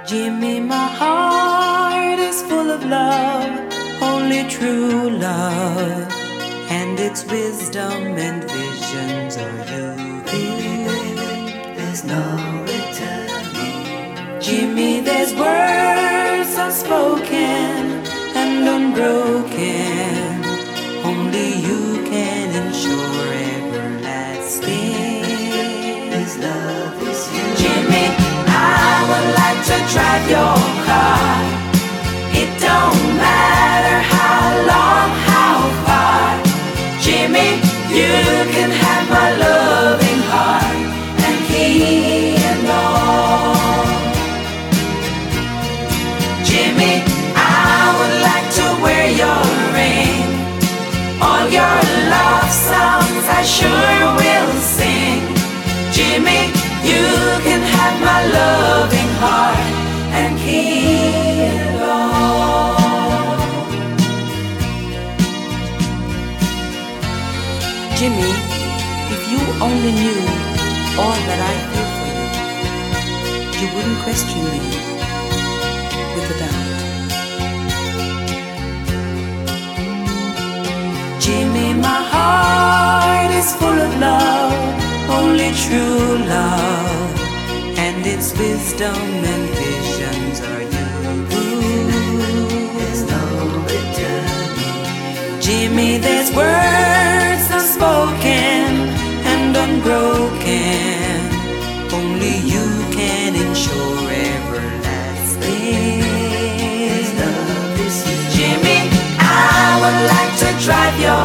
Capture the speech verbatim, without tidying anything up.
Jimmy, my heart is full of love, only true love, and its wisdom and visions are you. Baby, baby, there's no returning. Jimmy, there's words unspoken and unbroken, only you can ensure everlasting. His love is you. Jimmy, I would like to drive your car. It don't matter how long, how far. Jimmy, you can have my loving heart and key and all. Jimmy, I would like to wear your ring. All your love songs I sure will sing. Jimmy, you can have my loving heart and keep it all. Jimmy, if you only knew all that I feel for you, you wouldn't question me with a doubt. Jimmy, my heart is full of love, only true love, and its wisdom and visions are you. There's no returning. Jimmy, there's words unspoken and unbroken, only you can ensure everlasting. His love is you. Jimmy, I would like to drive your